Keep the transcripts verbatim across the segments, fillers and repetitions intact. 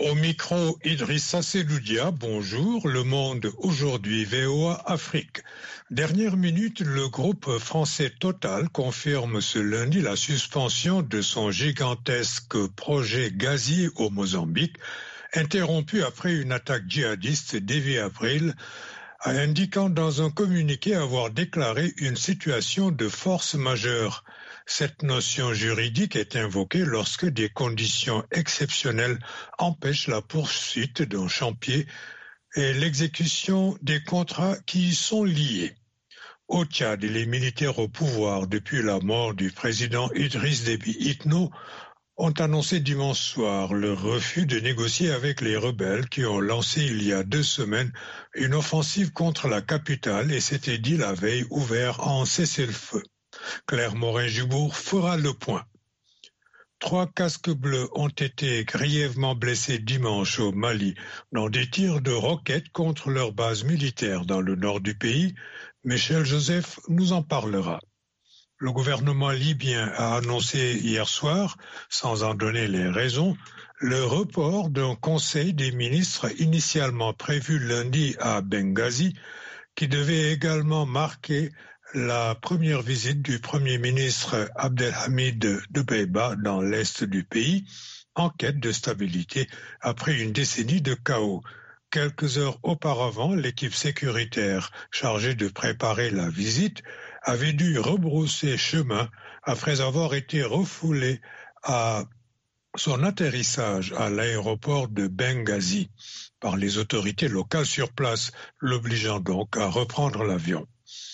Au micro, Idrissa Seloudia, bonjour. Le Monde aujourd'hui, V O A Afrique. Dernière minute, le groupe français Total confirme ce lundi la suspension de son gigantesque projet gazier au Mozambique, interrompu après une attaque djihadiste début avril, indiquant dans un communiqué avoir déclaré une situation de force majeure. Cette notion juridique est invoquée lorsque des conditions exceptionnelles empêchent la poursuite d'un chantier et l'exécution des contrats qui y sont liés. Au Tchad, les militaires au pouvoir depuis la mort du président Idriss Déby Itno ont annoncé dimanche soir le refus de négocier avec les rebelles qui ont lancé il y a deux semaines une offensive contre la capitale et s'étaient dit la veille ouvert en cessez-le-feu. Claire Morin-Jubour fera le point. Trois casques bleus ont été grièvement blessés dimanche au Mali dans des tirs de roquettes contre leur base militaire dans le nord du pays. Michel Joseph nous en parlera. Le gouvernement libyen a annoncé hier soir, sans en donner les raisons, le report d'un conseil des ministres initialement prévu lundi à Benghazi, qui devait également marquer la première visite du Premier ministre Abdelhamid Dbeibah dans l'est du pays, en quête de stabilité après une décennie de chaos. Quelques heures auparavant, l'équipe sécuritaire chargée de préparer la visite avait dû rebrousser chemin après avoir été refoulée à son atterrissage à l'aéroport de Benghazi par les autorités locales sur place, l'obligeant donc à reprendre l'avion.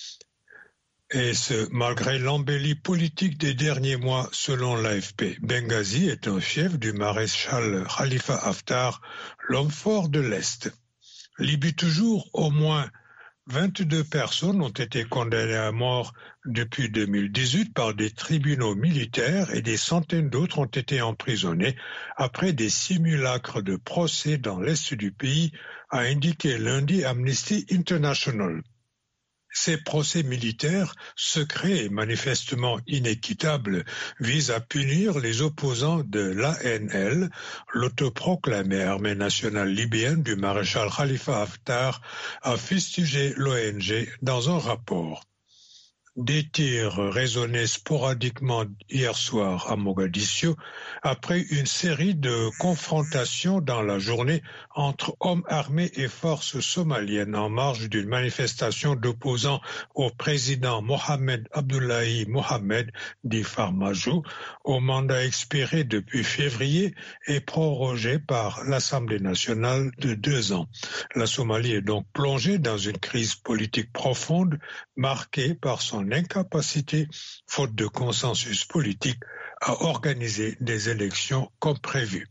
Et ce, malgré l'embellie politique des derniers mois, selon l'A F P. Benghazi est un fief du maréchal Khalifa Haftar, l'homme fort de l'Est. Libye toujours, au moins vingt-deux personnes ont été condamnées à mort depuis deux mille dix-huit par des tribunaux militaires et des centaines d'autres ont été emprisonnées après des simulacres de procès dans l'Est du pays, a indiqué lundi Amnesty International. Ces procès militaires, secrets et manifestement inéquitables, visent à punir les opposants de l'A N L, l'autoproclamée armée nationale libyenne du maréchal Khalifa Haftar, a fustigé l'O N G dans un rapport. Des tirs résonnaient sporadiquement hier soir à Mogadiscio après une série de confrontations dans la journée entre hommes armés et forces somaliennes en marge d'une manifestation d'opposants au président Mohamed Abdullahi Mohamed dit Farmajo, au mandat expiré depuis février et prorogé par l'Assemblée nationale de deux ans. La Somalie est donc plongée dans une crise politique profonde marquée par son incapacité, faute de consensus politique, à organiser des élections comme prévu.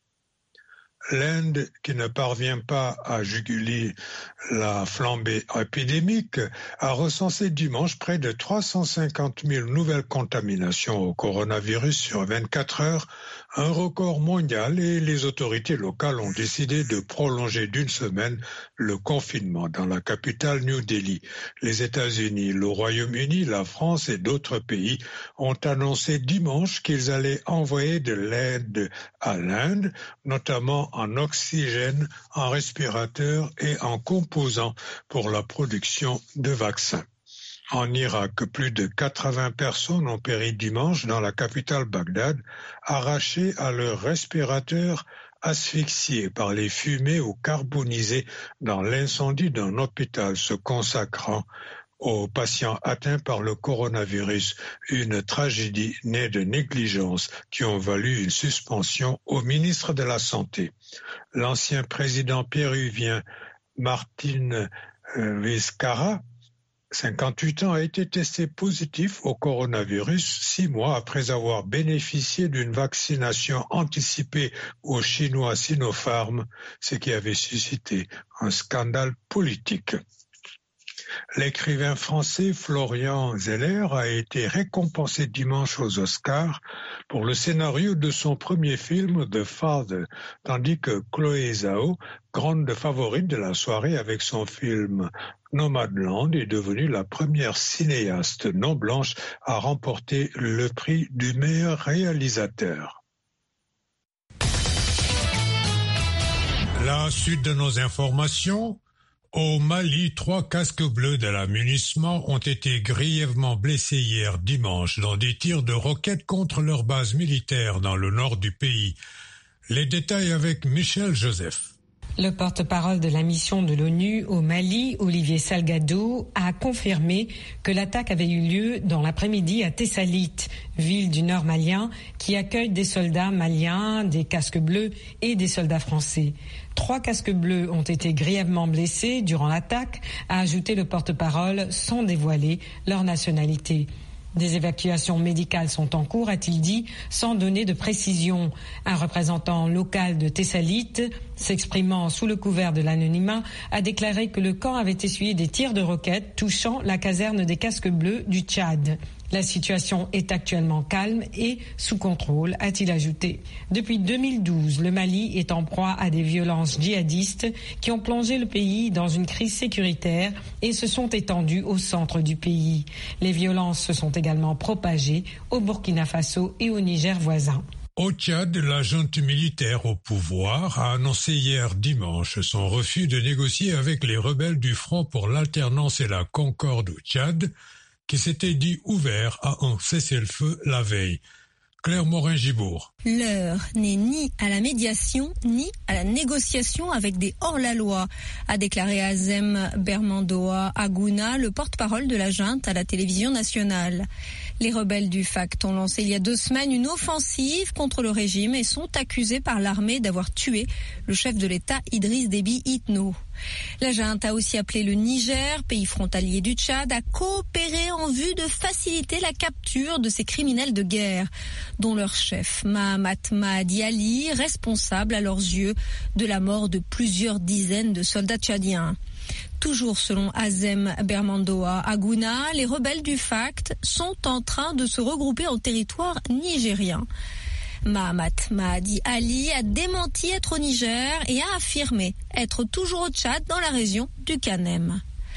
L'Inde, qui ne parvient pas à juguler la flambée épidémique, a recensé dimanche près de trois cent cinquante mille nouvelles contaminations au coronavirus sur vingt-quatre heures, un record mondial, et les autorités locales ont décidé de prolonger d'une semaine le confinement dans la capitale New Delhi. Les États-Unis, le Royaume-Uni, la France et d'autres pays ont annoncé dimanche qu'ils allaient envoyer de l'aide à l'Inde, notamment en oxygène, en respirateur et en composants pour la production de vaccins. En Irak, plus de quatre-vingts personnes ont péri dimanche dans la capitale Bagdad, arrachées à leur respirateur, asphyxiées par les fumées ou carbonisées dans l'incendie d'un hôpital se consacrant aux patients atteints par le coronavirus, une tragédie née de négligence qui ont valu une suspension au ministre de la Santé. L'ancien président péruvien Martín Vizcarra, cinquante-huit ans, a été testé positif au coronavirus six mois après avoir bénéficié d'une vaccination anticipée au chinois Sinopharm, ce qui avait suscité un scandale politique. L'écrivain français Florian Zeller a été récompensé dimanche aux Oscars pour le scénario de son premier film The Father, tandis que Chloé Zhao, grande favorite de la soirée avec son film Nomadland, est devenue la première cinéaste non blanche à remporter le prix du meilleur réalisateur. La suite de nos informations. Au Mali, trois casques bleus de la MINUSMA ont été grièvement blessés hier dimanche dans des tirs de roquettes contre leur base militaire dans le nord du pays. Les détails avec Michel Joseph. Le porte-parole de la mission de l'ONU au Mali, Olivier Salgado, a confirmé que l'attaque avait eu lieu dans l'après-midi à Tessalit, ville du nord malien, qui accueille des soldats maliens, des casques bleus et des soldats français. Trois casques bleus ont été grièvement blessés durant l'attaque, a ajouté le porte-parole sans dévoiler leur nationalité. Des évacuations médicales sont en cours, a-t-il dit, sans donner de précision. Un représentant local de Tessalit, s'exprimant sous le couvert de l'anonymat, a déclaré que le camp avait essuyé des tirs de roquettes touchant la caserne des casques bleus du Tchad. La situation est actuellement calme et sous contrôle, a-t-il ajouté. Depuis deux mille douze, le Mali est en proie à des violences djihadistes qui ont plongé le pays dans une crise sécuritaire et se sont étendues au centre du pays. Les violences se sont également propagées au Burkina Faso et au Niger voisin. Au Tchad, la junte militaire au pouvoir a annoncé hier dimanche son refus de négocier avec les rebelles du Front pour l'alternance et la concorde au Tchad, qui s'était dit ouvert à un cessez-le-feu la veille. Claire Morin-Gibourg. L'heure n'est ni à la médiation ni à la négociation avec des hors-la-loi, a déclaré Azem Bermandoa Agouna, le porte-parole de la junte à la télévision nationale. Les rebelles du F A C T ont lancé il y a deux semaines une offensive contre le régime et sont accusés par l'armée d'avoir tué le chef de l'État Idriss Déby Itno. La junte a aussi appelé le Niger, pays frontalier du Tchad, à coopérer en vue de faciliter la capture de ces criminels de guerre, dont leur chef, Mahamat Mahdi Ali, responsable à leurs yeux de la mort de plusieurs dizaines de soldats tchadiens. Toujours selon Azem Bermandoa Agouna, les rebelles du F A C T sont en train de se regrouper en territoire nigérien. Mahamat Mahdi Ali a démenti être au Niger et a affirmé être toujours au Tchad dans la région du Kanem.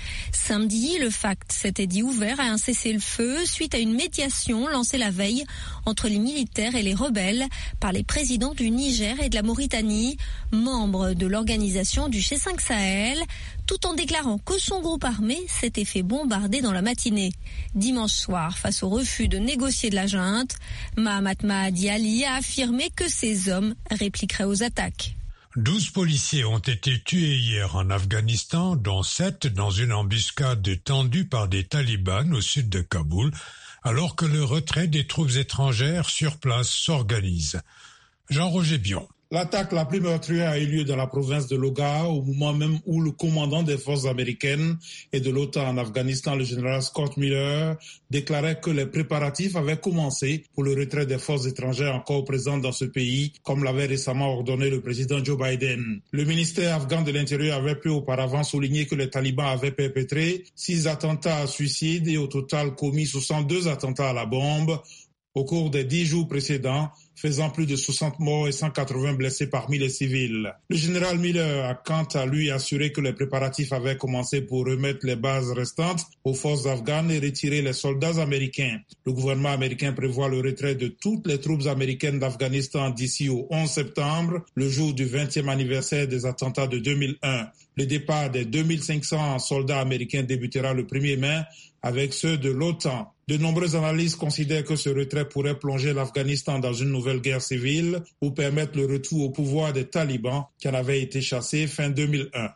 Samedi, le F A C T s'était dit ouvert à un cessez-le-feu suite à une médiation lancée la veille entre les militaires et les rebelles par les présidents du Niger et de la Mauritanie, membres de l'organisation du G cinq Sahel, tout en déclarant que son groupe armé s'était fait bombarder dans la matinée. Dimanche soir, face au refus de négocier de la junte, Mahamat Mahdi Ali a affirmé que ses hommes répliqueraient aux attaques. Douze policiers ont été tués hier en Afghanistan, dont sept dans une embuscade tendue par des talibans au sud de Kaboul, alors que le retrait des troupes étrangères sur place s'organise. Jean-Roger Bion. L'attaque la plus meurtrière a eu lieu dans la province de Logar, au moment même où le commandant des forces américaines et de l'OTAN en Afghanistan, le général Scott Miller, déclarait que les préparatifs avaient commencé pour le retrait des forces étrangères encore présentes dans ce pays, comme l'avait récemment ordonné le président Joe Biden. Le ministère afghan de l'Intérieur avait pu auparavant souligner que les talibans avaient perpétré six attentats à suicide et au total commis soixante-deux attentats à la bombe au cours des dix jours précédents, faisant plus de soixante morts et cent quatre-vingts blessés parmi les civils. Le général Miller a quant à lui assuré que les préparatifs avaient commencé pour remettre les bases restantes aux forces afghanes et retirer les soldats américains. Le gouvernement américain prévoit le retrait de toutes les troupes américaines d'Afghanistan d'ici au onze septembre, le jour du vingtième anniversaire des attentats de deux mille un. Le départ des deux mille cinq cents soldats américains débutera le premier mai avec ceux de l'OTAN. De nombreuses analyses considèrent que ce retrait pourrait plonger l'Afghanistan dans une nouvelle guerre civile ou permettre le retour au pouvoir des talibans qui en avaient été chassés fin deux mille un.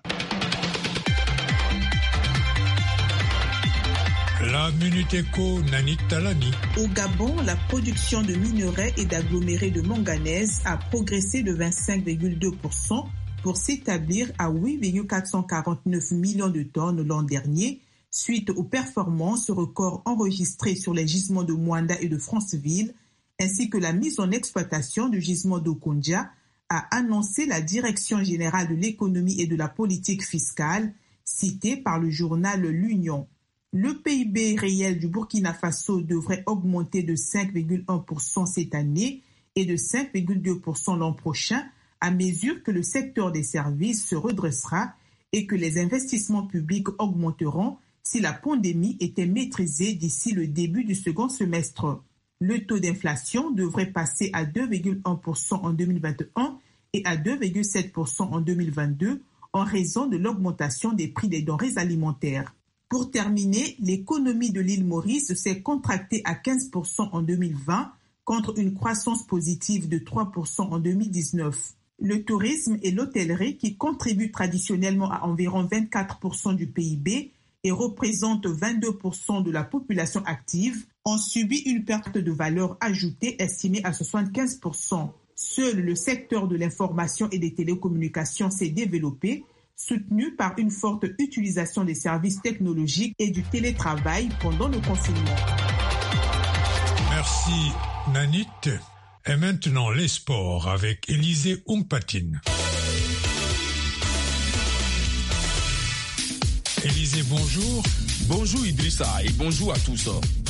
La Minute Éco, Nani Talani. Au Gabon, la production de minerais et d'agglomérés de manganèse a progressé de vingt-cinq virgule deux pour cent pour s'établir à huit virgule quatre cent quarante-neuf millions de tonnes l'an dernier, suite aux performances records enregistrées sur les gisements de Moanda et de Franceville, ainsi que la mise en exploitation du gisement d'Okonja, a annoncé la Direction générale de l'économie et de la politique fiscale, citée par le journal L'Union. Le P I B réel du Burkina Faso devrait augmenter de cinq virgule un pour cent cette année et de cinq virgule deux pour cent l'an prochain, à mesure que le secteur des services se redressera et que les investissements publics augmenteront si la pandémie était maîtrisée d'ici le début du second semestre. Le taux d'inflation devrait passer à deux virgule un pour cent en deux mille vingt et un et à deux virgule sept pour cent en deux mille vingt-deux en raison de l'augmentation des prix des denrées alimentaires. Pour terminer, l'économie de l'île Maurice s'est contractée à quinze pour cent en deux mille vingt contre une croissance positive de trois pour cent en deux mille dix-neuf. Le tourisme et l'hôtellerie, qui contribuent traditionnellement à environ vingt-quatre pour cent du P I B et représentent vingt-deux pour cent de la population active, ont subi une perte de valeur ajoutée estimée à soixante-quinze pour cent. Seul le secteur de l'information et des télécommunications s'est développé, soutenu par une forte utilisation des services technologiques et du télétravail pendant le confinement. Merci Nanit. Et maintenant les sports avec Élisée Oungpatine. Élisée, bonjour. Bonjour Idrissa et bonjour à tous.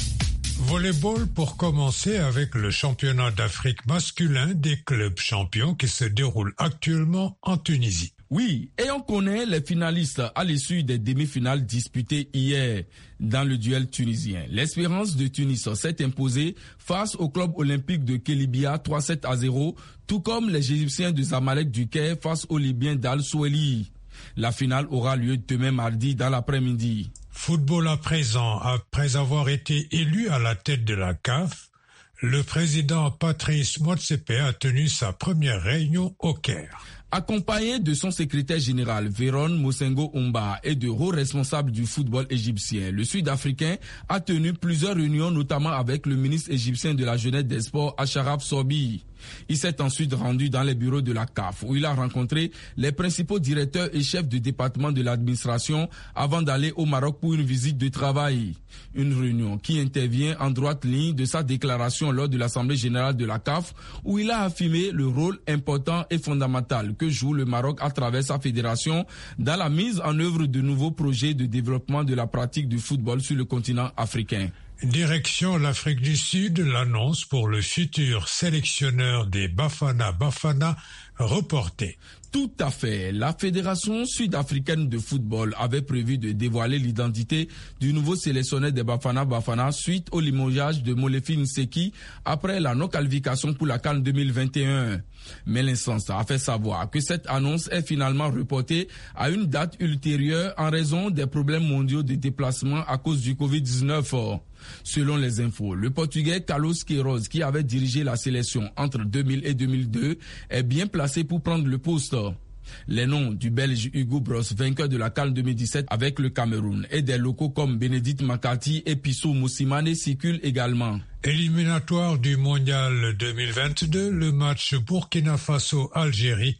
Volleyball pour commencer avec le championnat d'Afrique masculin des clubs champions qui se déroule actuellement en Tunisie. Oui, et on connaît les finalistes à l'issue des demi-finales disputées hier dans le duel tunisien. L'Espérance de Tunis s'est imposée face au club olympique de Kelibia trois sept à zéro, tout comme les Égyptiens de Zamalek du Caire face aux Libyens d'Al Soueli. La finale aura lieu demain mardi dans l'après-midi. Football à présent, après avoir été élu à la tête de la C A F, le président Patrice Motsepe a tenu sa première réunion au Caire. Accompagné de son secrétaire général Véron Mosengo Oumba et de hauts responsables du football égyptien, le Sud-Africain a tenu plusieurs réunions, notamment avec le ministre égyptien de la Jeunesse des Sports, Acharaf Sorbi. Il s'est ensuite rendu dans les bureaux de la C A F où il a rencontré les principaux directeurs et chefs de département de l'administration avant d'aller au Maroc pour une visite de travail. Une réunion qui intervient en droite ligne de sa déclaration lors de l'Assemblée générale de la C A F où il a affirmé le rôle important et fondamental que joue le Maroc à travers sa fédération dans la mise en œuvre de nouveaux projets de développement de la pratique du football sur le continent africain. Direction l'Afrique du Sud, l'annonce pour le futur sélectionneur des Bafana Bafana reportée. Tout à fait. La Fédération sud-africaine de football avait prévu de dévoiler l'identité du nouveau sélectionneur des Bafana Bafana suite au limogeage de Molefi Nseki après la non-qualification pour la CAN deux mille vingt et un. Mais l'instance a fait savoir que cette annonce est finalement reportée à une date ultérieure en raison des problèmes mondiaux de déplacement à cause du covid dix-neuf. Selon les infos, le Portugais Carlos Queiroz, qui avait dirigé la sélection entre deux mille et deux mille deux, est bien placé pour prendre le poste. Les noms du Belge Hugo Bross, vainqueur de la CAN deux mille dix-sept avec le Cameroun, et des locaux comme Bénédicte McCarthy et Pissou Moussimane circulent également. Éliminatoire du Mondial deux mille vingt-deux, le match Burkina Faso-Algérie,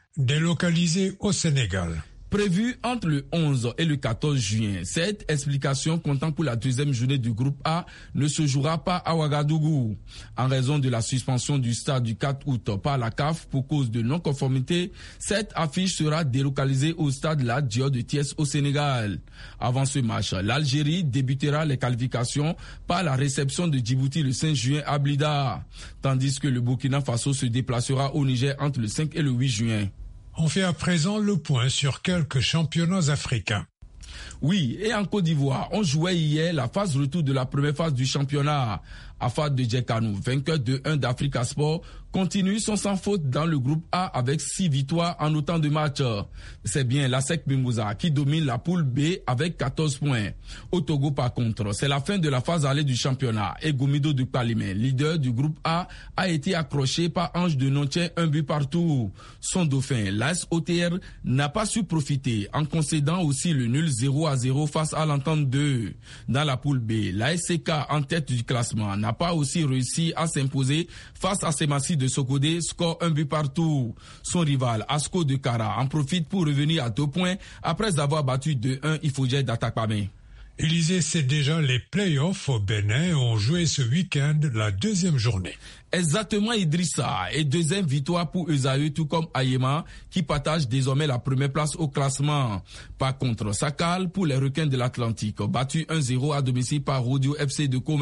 délocalisé au Sénégal. Prévu entre le onze et le quatorze juin, cette explication comptant pour la deuxième journée du groupe A ne se jouera pas à Ouagadougou. En raison de la suspension du stade du quatre août par la C A F pour cause de non-conformité, cette affiche sera délocalisée au stade Lat Dior de Thiès au Sénégal. Avant ce match, l'Algérie débutera les qualifications par la réception de Djibouti le cinq juin à Blida, tandis que le Burkina Faso se déplacera au Niger entre le cinq et le huit juin. On fait à présent le point sur quelques championnats africains. Oui, et en Côte d'Ivoire, on jouait hier la phase retour de la première phase du championnat. Afad de Djekanou, vainqueur de un d'Africa Sport, continue son sans faute dans le groupe A avec six victoires en autant de matchs. C'est bien l'Asec Mimouza qui domine la poule B avec quatorze points. Au Togo par contre, c'est la fin de la phase allée du championnat et Gomido de Palimé, leader du groupe A, a été accroché par Ange de Nontien un but partout. Son dauphin, l'A S O T R, n'a pas su profiter en concédant aussi le nul zéro à zéro face à l'Entente deux. Dans la poule B, l'A S C K en tête du classement n'a pas aussi réussi à s'imposer face à Semassi de Sokodé, score un but partout. Son rival, Asko de Kara, en profite pour revenir à deux points après avoir battu deux un Ifoujet d'Atakpame. Élysée, c'est déjà les playoffs au Bénin ont joué ce week-end la deuxième journée. Exactement Idrissa, et deuxième victoire pour Esaü tout comme Ayema qui partage désormais la première place au classement. Par contre, Sakal pour les requins de l'Atlantique, battu un zéro à domicile par Rodio F C de Comé.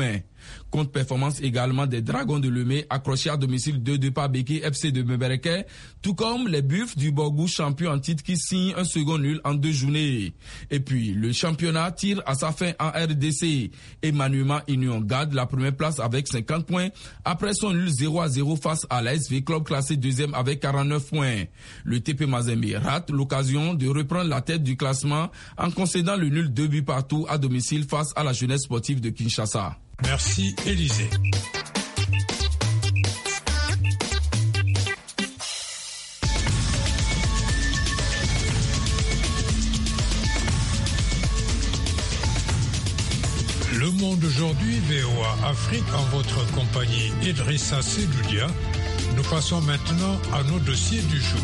Contre-performance également des Dragons de Lemay, accrochés à domicile deux deux par Béké F C de Mebereke, tout comme les Buffs du Borgou, champion en titre, qui signent un second nul en deux journées. Et puis, le championnat tire à sa fin en R D C. Emmanuel Union garde la première place avec cinquante points, après son nul zéro à zéro face à l'A S V Club classé deuxième avec quarante-neuf points. Le T P Mazembe rate l'occasion de reprendre la tête du classement en concédant le nul deux buts partout à domicile face à la Jeunesse sportive de Kinshasa. Merci Élisée. Le Monde aujourd'hui, V O A Afrique, en votre compagnie Idrissa Seloudia. Nous passons maintenant à nos dossiers du jour.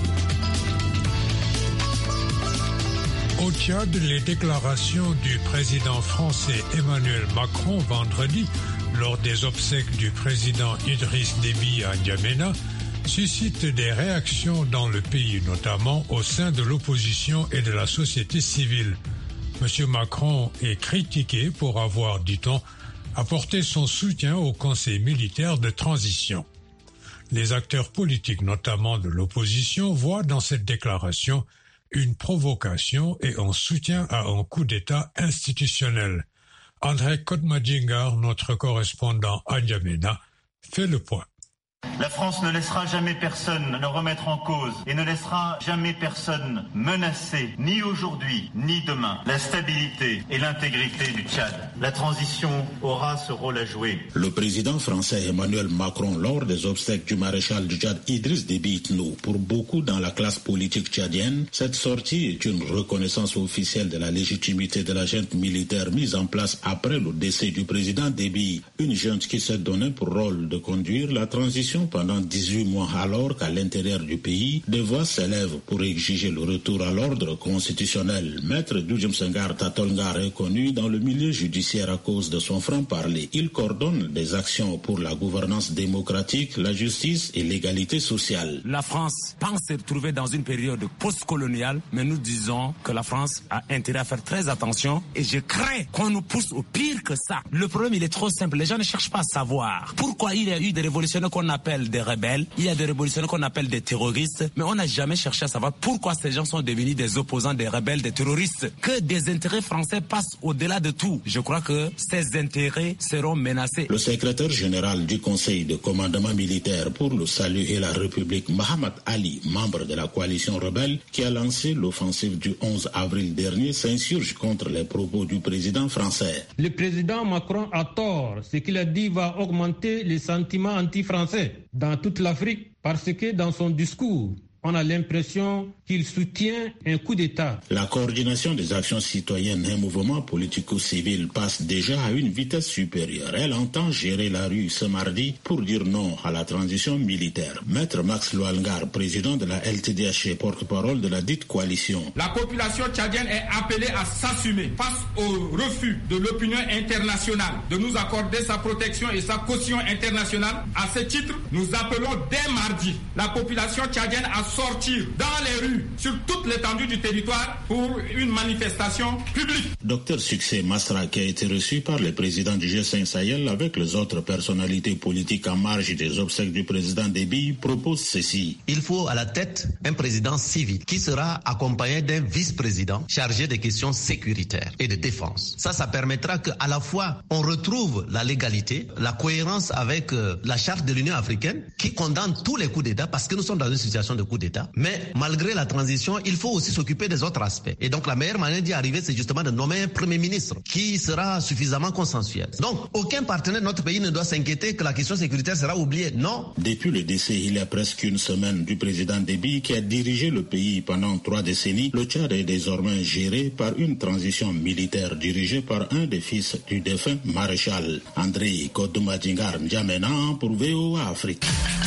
Au Tchad, les déclarations du président français Emmanuel Macron vendredi, lors des obsèques du président Idriss Déby à N'Djamena, suscitent des réactions dans le pays, notamment au sein de l'opposition et de la société civile. M. Macron est critiqué pour avoir, dit-on, apporté son soutien au Conseil militaire de transition. Les acteurs politiques, notamment de l'opposition, voient dans cette déclaration une provocation et un soutien à un coup d'État institutionnel. André Kodmadjingar, notre correspondant à N'Djamena, fait le point. La France ne laissera jamais personne le remettre en cause et ne laissera jamais personne menacer, ni aujourd'hui, ni demain, la stabilité et l'intégrité du Tchad. La transition aura ce rôle à jouer. Le président français Emmanuel Macron, lors des obsèques du maréchal du Tchad Idriss Déby Itno, pour beaucoup dans la classe politique tchadienne, cette sortie est une reconnaissance officielle de la légitimité de la junte militaire mise en place après le décès du président Déby, une junte qui s'est donnée pour rôle de conduire la transition pendant dix-huit mois, alors qu'à l'intérieur du pays, des voix s'élèvent pour exiger le retour à l'ordre constitutionnel. Maître Djoudjem Senghar Tatolngar est connu dans le milieu judiciaire à cause de son franc-parler. Il coordonne des actions pour la gouvernance démocratique, la justice et l'égalité sociale. La France pense se trouver dans une période post-coloniale, mais nous disons que la France a intérêt à faire très attention et je crains qu'on nous pousse au pire que ça. Le problème, il est trop simple. Les gens ne cherchent pas à savoir pourquoi il y a eu des révolutionnaires qu'on appelle des rebelles, il y a des révolutionnaires qu'on appelle des terroristes, mais on n'a jamais cherché à savoir pourquoi ces gens sont devenus des opposants, des rebelles, des terroristes. Que des intérêts français passent au-delà de tout. Je crois que ces intérêts seront menacés. Le secrétaire général du Conseil de commandement militaire pour le salut et la République, Mohamed Ali, membre de la coalition rebelle, qui a lancé l'offensive du onze avril dernier, s'insurge contre les propos du président français. Le président Macron a tort. Ce qu'il a dit va augmenter les sentiments anti-français dans toute l'Afrique, parce que dans son discours, on a l'impression qu'il soutient un coup d'État. La coordination des actions citoyennes, un mouvement politico-civil, passe déjà à une vitesse supérieure. Elle entend gérer la rue ce mardi pour dire non à la transition militaire. Maître Max Loalngar, président de la L T D H et porte-parole de la dite coalition. La population tchadienne est appelée à s'assumer face au refus de l'opinion internationale de nous accorder sa protection et sa caution internationale. À ce titre, nous appelons dès mardi la population tchadienne à sortir dans les rues sur toute l'étendue du territoire pour une manifestation publique. Docteur Succès Masra, qui a été reçu par le président du G cinq Sahel avec les autres personnalités politiques en marge des obsèques du président Déby, propose ceci. Il faut à la tête un président civil qui sera accompagné d'un vice-président chargé des questions sécuritaires et de défense. Ça, ça permettra qu'à la fois on retrouve la légalité, la cohérence avec euh, la charte de l'Union africaine qui condamne tous les coups d'État parce que nous sommes dans une situation de coup d'État. Mais malgré la transition, il faut aussi s'occuper des autres aspects. Et donc la meilleure manière d'y arriver, c'est justement de nommer un Premier ministre qui sera suffisamment consensuel. Donc aucun partenaire de notre pays ne doit s'inquiéter que la question sécuritaire sera oubliée. Non. Depuis le décès il y a presque une semaine du président Déby qui a dirigé le pays pendant trois décennies, le Tchad est désormais géré par une transition militaire dirigée par un des fils du défunt maréchal. André Kodoumadjingar N'Djamena pour V O A Afrique.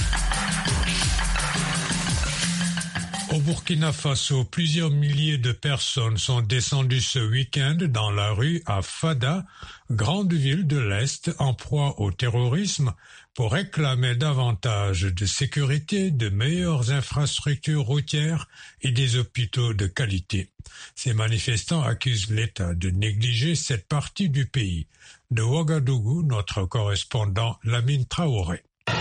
Au Burkina Faso, plusieurs milliers de personnes sont descendues ce week-end dans la rue à Fada, grande ville de l'Est en proie au terrorisme, pour réclamer davantage de sécurité, de meilleures infrastructures routières et des hôpitaux de qualité. Ces manifestants accusent l'État de négliger cette partie du pays. De Ouagadougou, notre correspondant Lamine Traoré.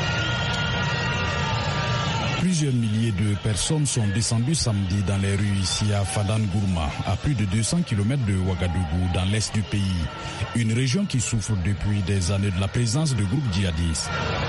Plusieurs milliers de personnes sont descendues samedi dans les rues ici à Fadan-Gourma, à plus de deux cents kilomètres de Ouagadougou, dans l'est du pays. Une région qui souffre depuis des années de la présence de groupes djihadistes.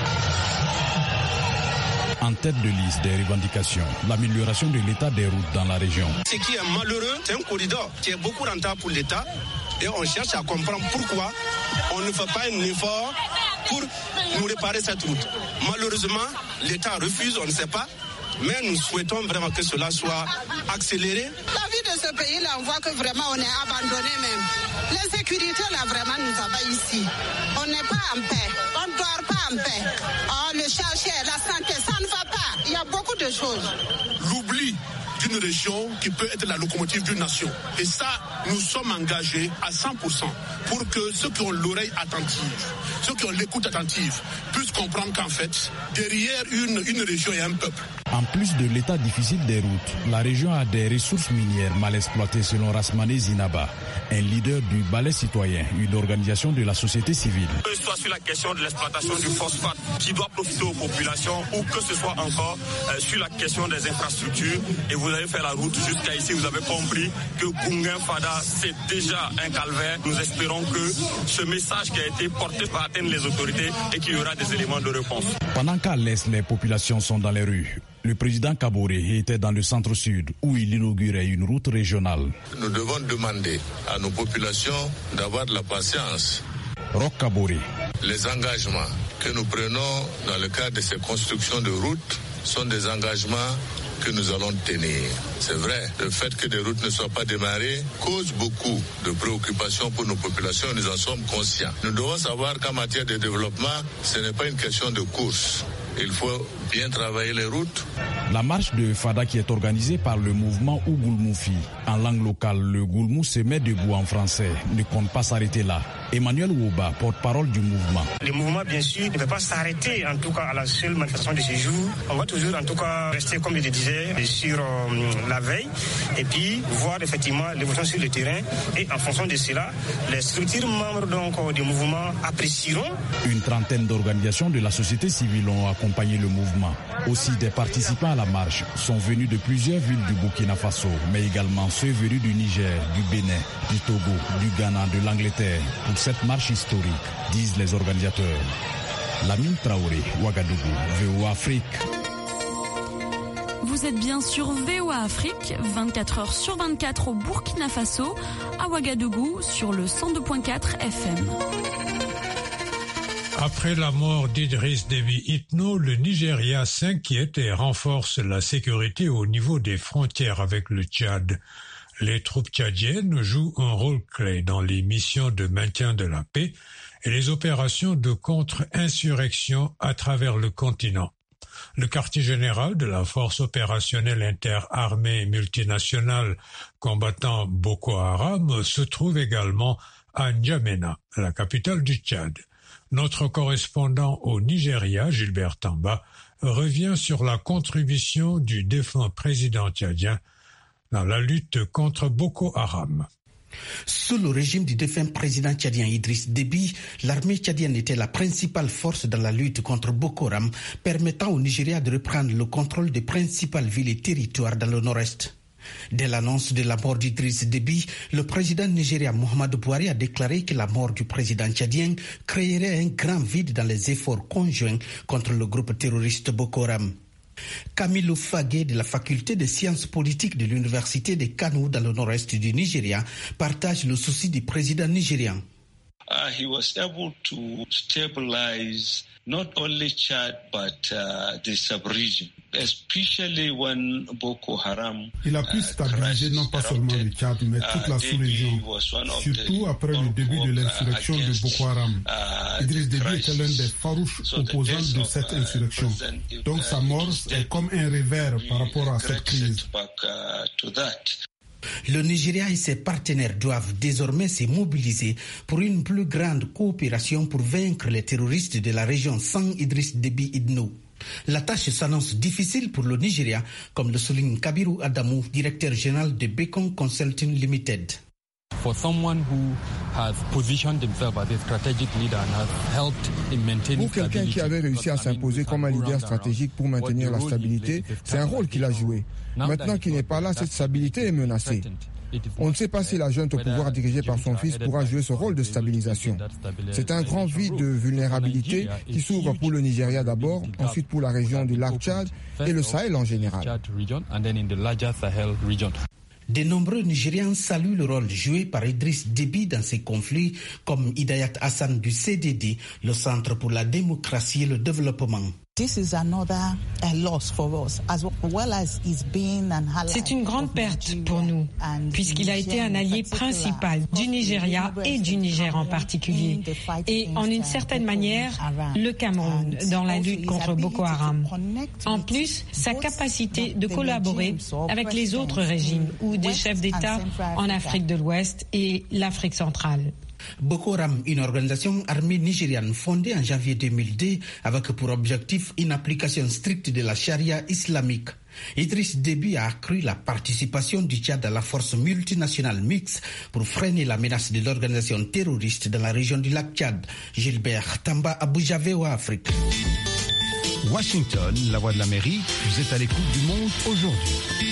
En tête de liste des revendications, l'amélioration de l'état des routes dans la région. Ce qui est malheureux, c'est un corridor qui est beaucoup rentable pour l'État et on cherche à comprendre pourquoi on ne fait pas un effort pour nous réparer cette route. Malheureusement, l'État refuse, on ne sait pas, mais nous souhaitons vraiment que cela soit accéléré. La vie de ce pays-là, on voit que vraiment on est abandonné même. L'insécurité, là, vraiment, nous avons ici. On n'est pas en paix, on ne dort pas en paix. Oh, le chercher, la santé, ça ne va pas. Il y a beaucoup de choses. L'oubli d'une région qui peut être la locomotive d'une nation. Et ça, nous sommes engagés à cent pour cent pour que ceux qui ont l'oreille attentive, ceux qui ont l'écoute attentive, puissent comprendre qu'en fait, derrière une, une région et un peuple. En plus de l'état difficile des routes, la région a des ressources minières mal exploitées selon Rasmane Zinaba, un leader du Balai Citoyen, une organisation de la société civile. Que ce soit sur la question de l'exploitation du phosphate qui doit profiter aux populations ou que ce soit encore euh, sur la question des infrastructures. Et vous avez fait la route jusqu'à ici, vous avez compris que Koungheul Fada, c'est déjà un calvaire. Nous espérons que ce message qui a été porté va atteindre les autorités et qu'il y aura des éléments de réponse. Pendant qu'à l'est, les populations sont dans les rues, le président Kaboré était dans le centre-sud où il inaugurait une route régionale. Nous devons demander à nos populations d'avoir de la patience. Roch Kaboré. Les engagements que nous prenons dans le cadre de ces constructions de routes sont des engagements que nous allons tenir. C'est vrai, le fait que des routes ne soient pas démarrées cause beaucoup de préoccupations pour nos populations, nous en sommes conscients. Nous devons savoir qu'en matière de développement, ce n'est pas une question de course. Il faut bien travailler les routes. La marche de Fada qui est organisée par le mouvement Ougoulmoufi. En langue locale, le Goulmou se met debout en français, ne compte pas s'arrêter là. Emmanuel Woba, porte-parole du mouvement. Le mouvement, bien sûr, ne peut pas s'arrêter, en tout cas, à la seule manifestation de ce jour. On va toujours, en tout cas, rester, comme je le disais, sur euh, la veille, et puis voir effectivement l'évolution sur le terrain. Et en fonction de cela, les structures membres donc, du mouvement apprécieront. Une trentaine d'organisations de la société civile ont accompagné le mouvement. Aussi, des participants à la marche sont venus de plusieurs villes du Burkina Faso, mais également ceux venus du Niger, du Bénin, du Togo, du Ghana, de l'Angleterre, pour cette marche historique, disent les organisateurs. Lamine Traoré, Ouagadougou, V O A Afrique. Vous êtes bien sur V O A Afrique, vingt-quatre heures sur vingt-quatre au Burkina Faso, à Ouagadougou, sur le cent deux virgule quatre F M. Après la mort d'Idriss Déby Itno, le Nigeria s'inquiète et renforce la sécurité au niveau des frontières avec le Tchad. Les troupes tchadiennes jouent un rôle clé dans les missions de maintien de la paix et les opérations de contre-insurrection à travers le continent. Le quartier général de la force opérationnelle interarmée multinationale combattant Boko Haram se trouve également à N'Djamena, la capitale du Tchad. Notre correspondant au Nigeria, Gilbert Tamba, revient sur la contribution du défunt président tchadien dans la lutte contre Boko Haram. Sous le régime du défunt président tchadien Idriss Déby, l'armée tchadienne était la principale force dans la lutte contre Boko Haram, permettant au Nigeria de reprendre le contrôle des principales villes et territoires dans le nord-est. Dès l'annonce de la mort d'Idriss Déby, le président nigérien Muhammadu Buhari a déclaré que la mort du président tchadien créerait un grand vide dans les efforts conjoints contre le groupe terroriste Boko Haram. Camille Fagué de la faculté des sciences politiques de l'université de Kano dans le nord-est du Nigeria partage le souci du président nigérian. Uh, he was able to stabilize not only Chad but uh, the sub-region, especially when Boko Haram. Il a pu stabiliser non pas seulement le Tchad mais toute la sous-région, surtout après le début de l'insurrection de Boko Haram. Idriss Déby était l'un des farouches opposants de cette insurrection. Donc sa mort est comme un revers par rapport à cette crise. Le Nigeria et ses partenaires doivent désormais se mobiliser pour une plus grande coopération pour vaincre les terroristes de la région sans Idriss Déby Itno. La tâche s'annonce difficile pour le Nigeria, comme le souligne Kabiru Adamou, directeur général de Beacon Consulting Limited. For someone who has positioned himself as a strategic leader and has helped in maintaining Pour quelqu'un qui avait réussi à s'imposer comme un leader stratégique pour maintenir la stabilité, c'est un rôle qu'il a joué. Maintenant qu'il n'est pas là, cette stabilité est menacée. On ne sait pas si la junte au pouvoir dirigée par son fils pourra jouer ce rôle de stabilisation. C'est un grand vide de vulnérabilité qui s'ouvre pour le Nigeria d'abord, ensuite pour la région du lac Tchad et le Sahel en général. De nombreux Nigérians saluent le rôle joué par Idriss Déby dans ces conflits, comme Hidayat Hassan du C D D, le Centre pour la démocratie et le développement. C'est une grande perte pour nous, puisqu'il a été un allié principal du Nigeria et du Niger en particulier, et en une certaine manière, le Cameroun dans la lutte contre Boko Haram. En plus, sa capacité de collaborer avec les autres régimes ou des chefs d'État en Afrique de l'Ouest et l'Afrique centrale. Boko Haram, une organisation armée nigériane fondée en janvier deux mille deux avec pour objectif une application stricte de la charia islamique. Idriss Déby a accru la participation du Tchad à la force multinationale mixte pour freiner la menace de l'organisation terroriste dans la région du lac Tchad. Gilbert Tamba, Abuja, V O A Afrique. Washington, la voix de l'Amérique, vous êtes à l'écoute du monde aujourd'hui.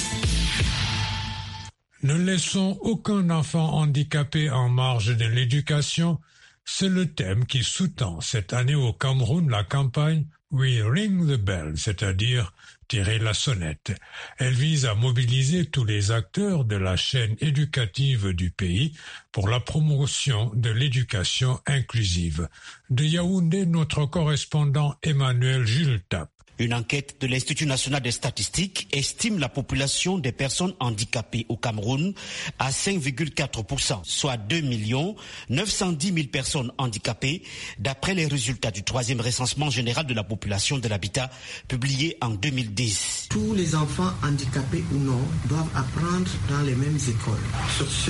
Ne laissons aucun enfant handicapé en marge de l'éducation, c'est le thème qui sous-tend cette année au Cameroun la campagne We Ring the Bell, c'est-à-dire tirer la sonnette. Elle vise à mobiliser tous les acteurs de la chaîne éducative du pays pour la promotion de l'éducation inclusive. De Yaoundé, notre correspondant Emmanuel Jules Tap. Une enquête de l'Institut national des statistiques estime la population des personnes handicapées au Cameroun à cinq virgule quatre pour cent, soit deux millions neuf cent dix mille personnes handicapées, d'après les résultats du troisième recensement général de la population de l'habitat publié en deux mille dix. Tous les enfants handicapés ou non doivent apprendre dans les mêmes écoles. Sur ce,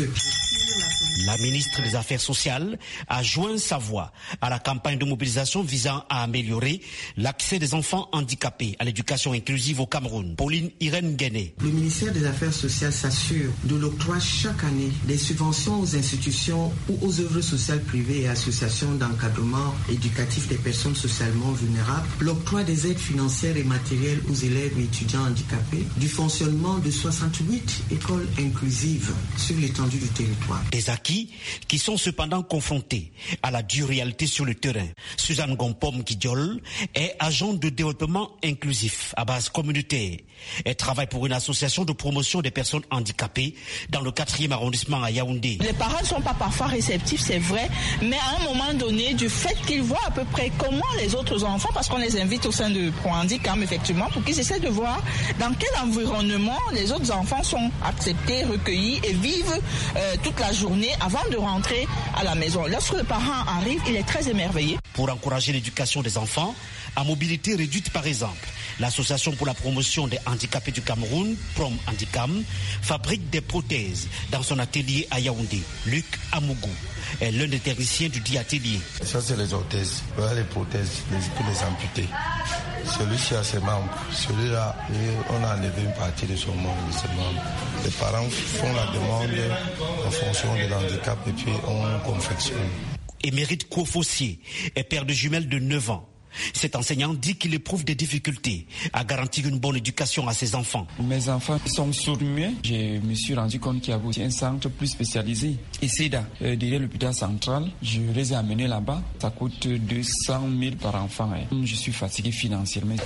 la ministre des Affaires sociales a joint sa voix à la campagne de mobilisation visant à améliorer l'accès des enfants handicapés à l'éducation inclusive au Cameroun. Pauline Irène Guéné. Le ministère des Affaires sociales s'assure de l'octroi chaque année des subventions aux institutions ou aux œuvres sociales privées et associations d'encadrement éducatif des personnes socialement vulnérables, l'octroi des aides financières et matérielles aux élèves et étudiants handicapés, du fonctionnement de soixante-huit écoles inclusives sur l'étendue du territoire. Des acquis qui sont cependant confrontés à la dure réalité sur le terrain. Suzanne Gompom Kidjol est agent de développement inclusif à base communautaire. Elle travaille pour une association de promotion des personnes handicapées dans le quatrième arrondissement à Yaoundé. Les parents ne sont pas parfois réceptifs, c'est vrai, mais à un moment donné, du fait qu'ils voient à peu près comment les autres enfants, parce qu'on les invite au sein de ProHandicap, effectivement, pour qu'ils essaient de voir dans quel environnement les autres enfants sont acceptés, recueillis et vivent euh, toute la journée avant de rentrer à la maison. Lorsque le parent arrive, il est très émerveillé. Pour encourager l'éducation des enfants, à mobilité réduite par exemple, l'Association pour la promotion des handicapés du Cameroun, Prom Handicam, fabrique des prothèses dans son atelier à Yaoundé. Luc Amougou est l'un des techniciens du dit atelier. Ça, c'est les orthèses. Voilà les prothèses, les, pour les amputer. Celui-ci a ses membres. Celui-là, on a enlevé une partie de son membre, de ses membres. Les parents font la demande en fonction de l'handicap et puis on confectionne. Émérite Koufossier est père de jumelles de neuf ans. Cet enseignant dit qu'il éprouve des difficultés à garantir une bonne éducation à ses enfants. Mes enfants sont sourds-muets. Je me suis rendu compte qu'il y avait aussi un centre plus spécialisé. Ici, euh, derrière l'hôpital central, je les ai amenés là-bas. Ça coûte deux cent mille par enfant. Hein. Je suis fatigué financièrement.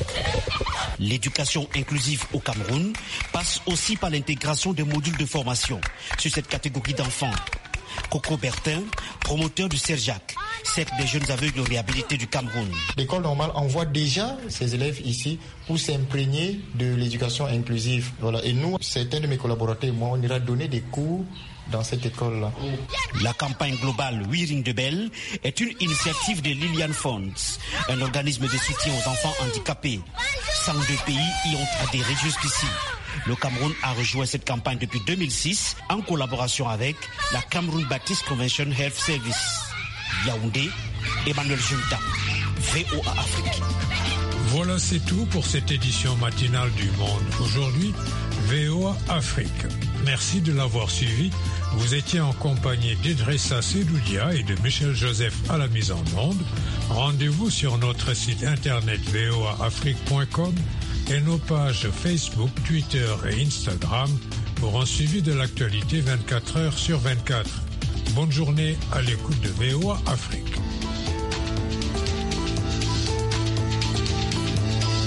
L'éducation inclusive au Cameroun passe aussi par l'intégration des modules de formation sur cette catégorie d'enfants. Coco Bertin, promoteur du CERJAC, cercle des jeunes aveugles réhabilités du Cameroun. L'école normale envoie déjà ses élèves ici pour s'imprégner de l'éducation inclusive. Voilà. Et nous, certains de mes collaborateurs et moi, on ira donner des cours dans cette école-là. La campagne globale We Ring the Bell est une initiative de Lilian Funds, un organisme de soutien aux enfants handicapés. cent deux pays y ont adhéré jusqu'ici. Le Cameroun a rejoint cette campagne depuis deux mille six en collaboration avec la Cameroon Baptist Convention Health Service. Yaoundé, Emmanuel Junta, V O A Afrique. Voilà, c'est tout pour cette édition matinale du Monde. Aujourd'hui, V O A Afrique. Merci de l'avoir suivi. Vous étiez en compagnie d'Idrissa Sedoudia et de Michel Joseph à la mise en onde. Rendez-vous sur notre site internet v o a afrique point com et nos pages Facebook, Twitter et Instagram pour un suivi de l'actualité vingt-quatre heures sur vingt-quatre. Bonne journée à l'écoute de V O A Afrique.